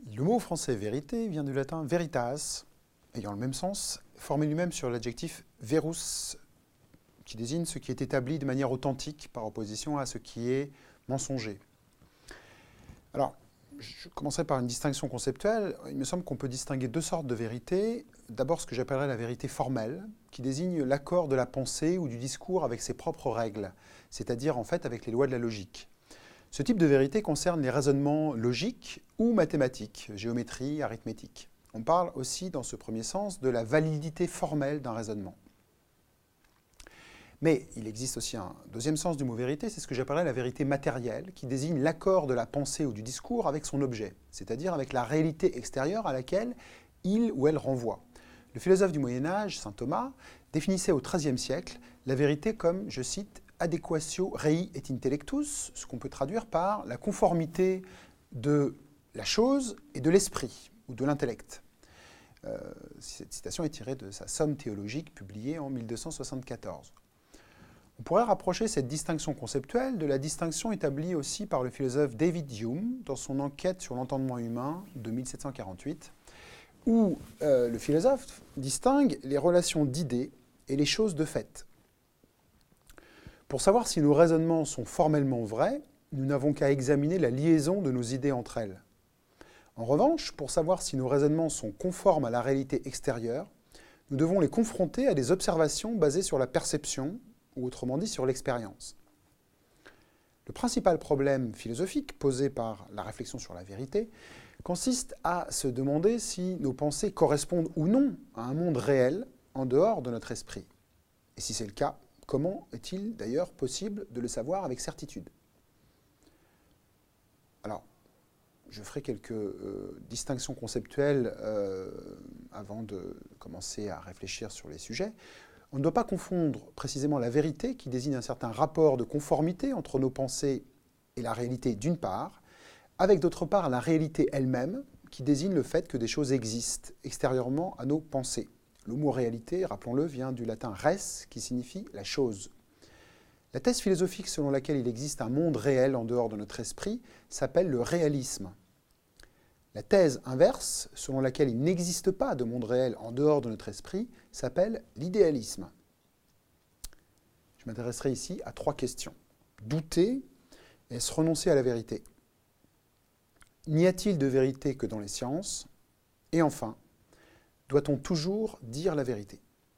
Le mot français vérité vient du latin veritas, ayant le même sens, formé lui-même sur l'adjectif verus, qui désigne ce qui est établi de manière authentique par opposition à ce qui est mensonger. Alors, je commencerai par une distinction conceptuelle. Il me semble qu'on peut distinguer deux sortes de vérité. D'abord, ce que j'appellerais la vérité formelle, qui désigne l'accord de la pensée ou du discours avec ses propres règles, c'est-à-dire en fait avec les lois de la logique. Ce type de vérité concerne les raisonnements logiques ou mathématiques, géométrie, arithmétique. On parle aussi, dans ce premier sens, de la validité formelle d'un raisonnement. Mais il existe aussi un deuxième sens du mot vérité, c'est ce que j'appellerais la vérité matérielle, qui désigne l'accord de la pensée ou du discours avec son objet, c'est-à-dire avec la réalité extérieure à laquelle il ou elle renvoie. Le philosophe du Moyen-Âge, saint Thomas, définissait au XIIIe siècle la vérité comme, je cite, adequatio rei et intellectus, ce qu'on peut traduire par la conformité de la chose et de l'esprit, ou de l'intellect. Cette citation est tirée de sa Somme théologique publiée en 1274. On pourrait rapprocher cette distinction conceptuelle de la distinction établie aussi par le philosophe David Hume dans son enquête sur l'entendement humain de 1748, où le philosophe distingue les relations d'idées et les choses de fait. Pour savoir si nos raisonnements sont formellement vrais, nous n'avons qu'à examiner la liaison de nos idées entre elles. En revanche, pour savoir si nos raisonnements sont conformes à la réalité extérieure, nous devons les confronter à des observations basées sur la perception, ou autrement dit sur l'expérience. Le principal problème philosophique posé par la réflexion sur la vérité consiste à se demander si nos pensées correspondent ou non à un monde réel en dehors de notre esprit. Et si c'est le cas, comment est-il d'ailleurs possible de le savoir avec certitude? Alors, je ferai quelques distinctions conceptuelles avant de commencer à réfléchir sur les sujets. On ne doit pas confondre précisément la vérité, qui désigne un certain rapport de conformité entre nos pensées et la réalité d'une part, avec d'autre part la réalité elle-même, qui désigne le fait que des choses existent extérieurement à nos pensées. Le mot réalité, rappelons-le, vient du latin res, qui signifie la chose. La thèse philosophique selon laquelle il existe un monde réel en dehors de notre esprit s'appelle le réalisme. La thèse inverse, selon laquelle il n'existe pas de monde réel en dehors de notre esprit, s'appelle l'idéalisme. Je m'intéresserai ici à trois questions. Douter, est-ce renoncer à la vérité? N'y a-t-il de vérité que dans les sciences? Et enfin, doit-on toujours dire la vérité?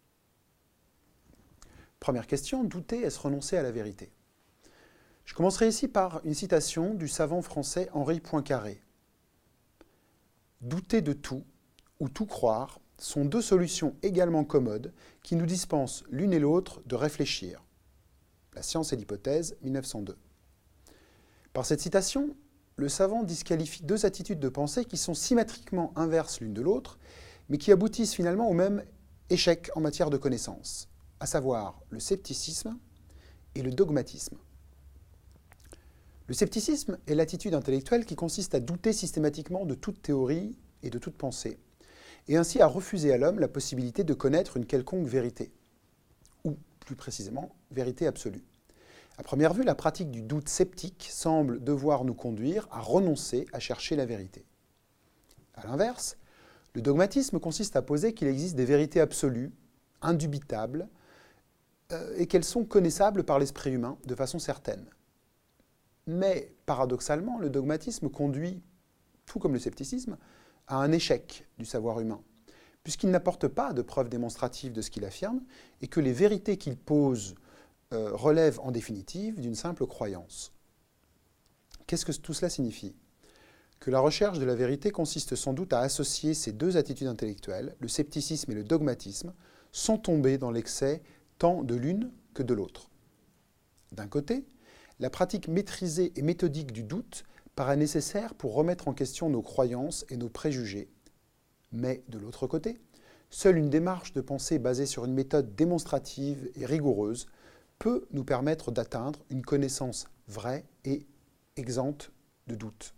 Première question, douter, est-ce renoncer à la vérité? Je commencerai ici par une citation du savant français Henri Poincaré. Douter de tout, ou tout croire, sont deux solutions également commodes qui nous dispensent l'une et l'autre de réfléchir. La science et l'hypothèse, 1902. Par cette citation, le savant disqualifie deux attitudes de pensée qui sont symétriquement inverses l'une de l'autre, mais qui aboutissent finalement au même échec en matière de connaissance, à savoir le scepticisme et le dogmatisme. Le scepticisme est l'attitude intellectuelle qui consiste à douter systématiquement de toute théorie et de toute pensée, et ainsi à refuser à l'homme la possibilité de connaître une quelconque vérité, ou plus précisément, vérité absolue. À première vue, la pratique du doute sceptique semble devoir nous conduire à renoncer à chercher la vérité. À l'inverse, le dogmatisme consiste à poser qu'il existe des vérités absolues, indubitables, et qu'elles sont connaissables par l'esprit humain de façon certaine. Mais, paradoxalement, le dogmatisme conduit, tout comme le scepticisme, à un échec du savoir humain, puisqu'il n'apporte pas de preuves démonstratives de ce qu'il affirme, et que les vérités qu'il pose relèvent en définitive d'une simple croyance. Qu'est-ce que tout cela signifie? Que la recherche de la vérité consiste sans doute à associer ces deux attitudes intellectuelles, le scepticisme et le dogmatisme, sans tomber dans l'excès tant de l'une que de l'autre. D'un côté, la pratique maîtrisée et méthodique du doute paraît nécessaire pour remettre en question nos croyances et nos préjugés. Mais, de l'autre côté, seule une démarche de pensée basée sur une méthode démonstrative et rigoureuse peut nous permettre d'atteindre une connaissance vraie et exempte de doute.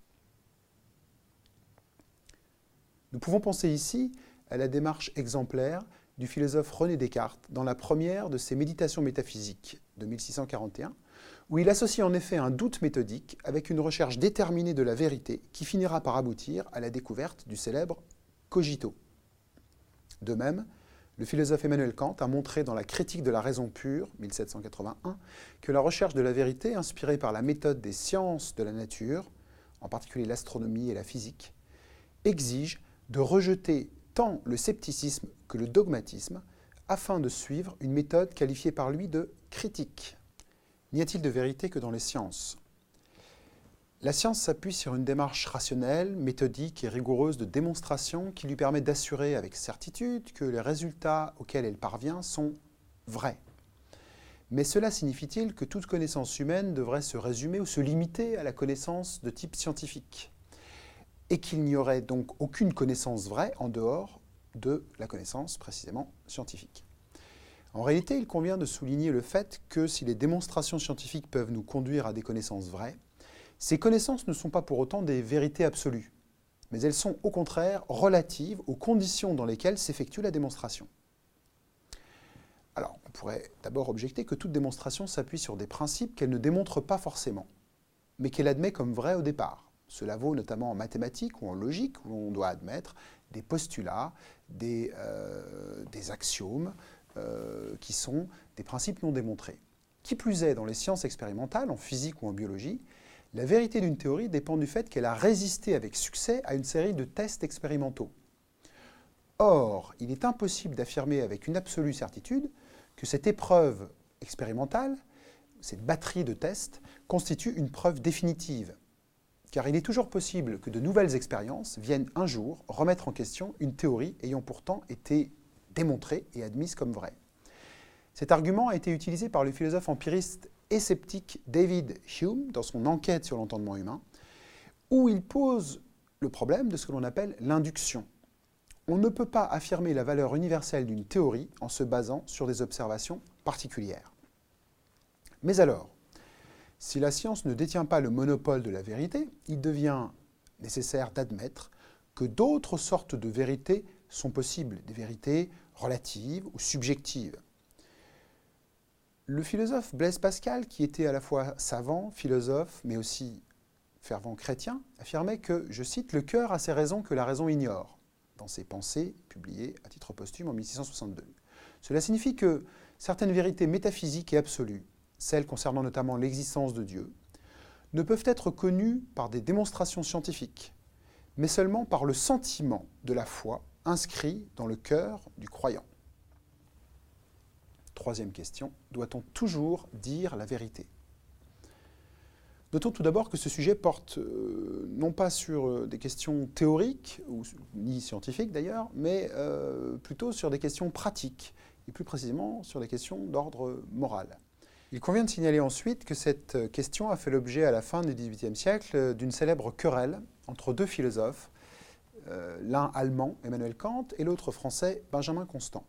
Nous pouvons penser ici à la démarche exemplaire du philosophe René Descartes dans la première de ses Méditations métaphysiques de 1641, où il associe en effet un doute méthodique avec une recherche déterminée de la vérité qui finira par aboutir à la découverte du célèbre cogito. De même, le philosophe Emmanuel Kant a montré dans la Critique de la raison pure, 1781, que la recherche de la vérité, inspirée par la méthode des sciences de la nature, en particulier l'astronomie et la physique, exige de rejeter tant le scepticisme que le dogmatisme afin de suivre une méthode qualifiée par lui de critique. N'y a-t-il de vérité que dans les sciences ? La science s'appuie sur une démarche rationnelle, méthodique et rigoureuse de démonstration qui lui permet d'assurer avec certitude que les résultats auxquels elle parvient sont vrais. Mais cela signifie-t-il que toute connaissance humaine devrait se résumer ou se limiter à la connaissance de type scientifique ? Et qu'il n'y aurait donc aucune connaissance vraie en dehors de la connaissance précisément scientifique. En réalité, il convient de souligner le fait que si les démonstrations scientifiques peuvent nous conduire à des connaissances vraies, ces connaissances ne sont pas pour autant des vérités absolues, mais elles sont au contraire relatives aux conditions dans lesquelles s'effectue la démonstration. Alors, on pourrait d'abord objecter que toute démonstration s'appuie sur des principes qu'elle ne démontre pas forcément, mais qu'elle admet comme vrais au départ. Cela vaut notamment en mathématiques ou en logique, où on doit admettre des postulats, des axiomes, qui sont des principes non démontrés. Qui plus est, dans les sciences expérimentales, en physique ou en biologie, la vérité d'une théorie dépend du fait qu'elle a résisté avec succès à une série de tests expérimentaux. Or, il est impossible d'affirmer avec une absolue certitude que cette épreuve expérimentale, cette batterie de tests, constitue une preuve définitive. Car il est toujours possible que de nouvelles expériences viennent un jour remettre en question une théorie ayant pourtant été démontrée et admise comme vraie. Cet argument a été utilisé par le philosophe empiriste et sceptique David Hume dans son enquête sur l'entendement humain, où il pose le problème de ce que l'on appelle l'induction. On ne peut pas affirmer la valeur universelle d'une théorie en se basant sur des observations particulières. Mais alors, si la science ne détient pas le monopole de la vérité, il devient nécessaire d'admettre que d'autres sortes de vérités sont possibles, des vérités relatives ou subjectives. Le philosophe Blaise Pascal, qui était à la fois savant, philosophe, mais aussi fervent chrétien, affirmait que, je cite, « le cœur a ses raisons que la raison ignore », dans ses pensées publiées à titre posthume en 1662. Cela signifie que certaines vérités métaphysiques et absolues, celles concernant notamment l'existence de Dieu, ne peuvent être connues par des démonstrations scientifiques, mais seulement par le sentiment de la foi inscrit dans le cœur du croyant. Troisième question, doit-on toujours dire la vérité ? Notons tout d'abord que ce sujet porte non pas sur des questions théoriques, ni scientifiques d'ailleurs, mais plutôt sur des questions pratiques, et plus précisément sur des questions d'ordre moral. Il convient de signaler ensuite que cette question a fait l'objet à la fin du XVIIIe siècle d'une célèbre querelle entre deux philosophes, l'un allemand, Emmanuel Kant, et l'autre français, Benjamin Constant.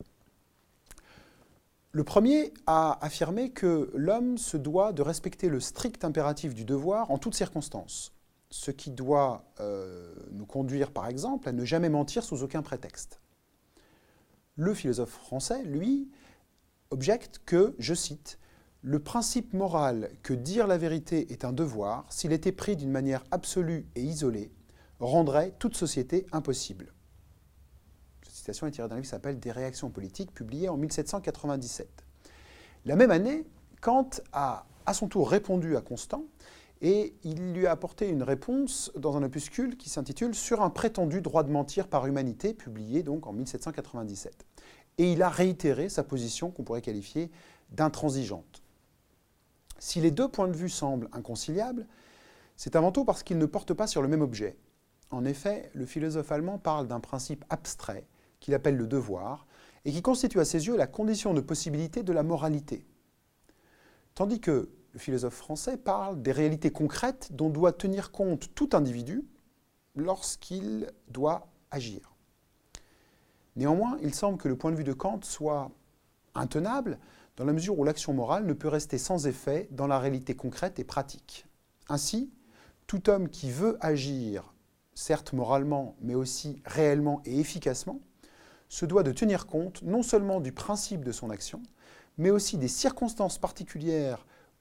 Le premier a affirmé que l'homme se doit de respecter le strict impératif du devoir en toutes circonstances, ce qui doit nous conduire, par exemple, à ne jamais mentir sous aucun prétexte. Le philosophe français, lui, objecte que, je cite, « le principe moral que dire la vérité est un devoir, s'il était pris d'une manière absolue et isolée, rendrait toute société impossible ». Cette citation est tirée d'un livre qui s'appelle « Des réactions politiques », publié en 1797. La même année, Kant a à son tour répondu à Constant et il lui a apporté une réponse dans un opuscule qui s'intitule « Sur un prétendu droit de mentir par humanité », publié donc en 1797. Et il a réitéré sa position qu'on pourrait qualifier d'intransigeante. Si les deux points de vue semblent inconciliables, c'est avant tout parce qu'ils ne portent pas sur le même objet. En effet, le philosophe allemand parle d'un principe abstrait qu'il appelle le devoir, et qui constitue à ses yeux la condition de possibilité de la moralité. Tandis que le philosophe français parle des réalités concrètes dont doit tenir compte tout individu lorsqu'il doit agir. Néanmoins, il semble que le point de vue de Kant soit intenable dans la mesure où l'action morale ne peut rester sans effet dans la réalité concrète et pratique. Ainsi, tout homme qui veut agir, certes moralement, mais aussi réellement et efficacement, se doit de tenir compte non seulement du principe de son action, mais aussi des circonstances particulières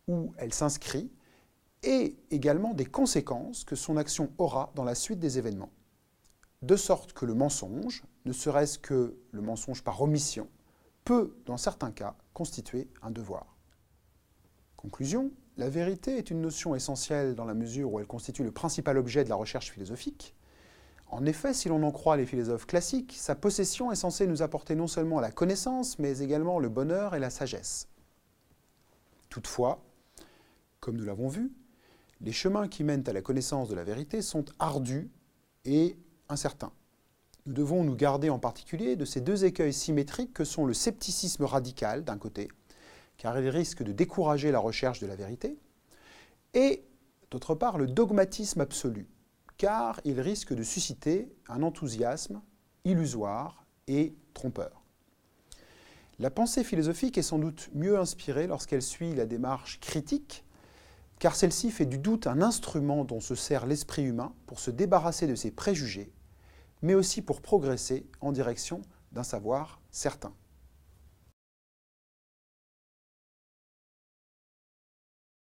où elle s'inscrit et également des conséquences que son action aura dans la suite des événements. De sorte que le mensonge, ne serait-ce que le mensonge par omission, peut, dans certains cas, constituer un devoir. Conclusion, la vérité est une notion essentielle dans la mesure où elle constitue le principal objet de la recherche philosophique. En effet, si l'on en croit les philosophes classiques, sa possession est censée nous apporter non seulement la connaissance, mais également le bonheur et la sagesse. Toutefois, comme nous l'avons vu, les chemins qui mènent à la connaissance de la vérité sont ardus et incertains. Nous devons nous garder en particulier de ces deux écueils symétriques que sont le scepticisme radical, d'un côté, car il risque de décourager la recherche de la vérité, et, d'autre part, le dogmatisme absolu, car il risque de susciter un enthousiasme illusoire et trompeur. La pensée philosophique est sans doute mieux inspirée lorsqu'elle suit la démarche critique, car celle-ci fait du doute un instrument dont se sert l'esprit humain pour se débarrasser de ses préjugés, mais aussi pour progresser en direction d'un savoir certain.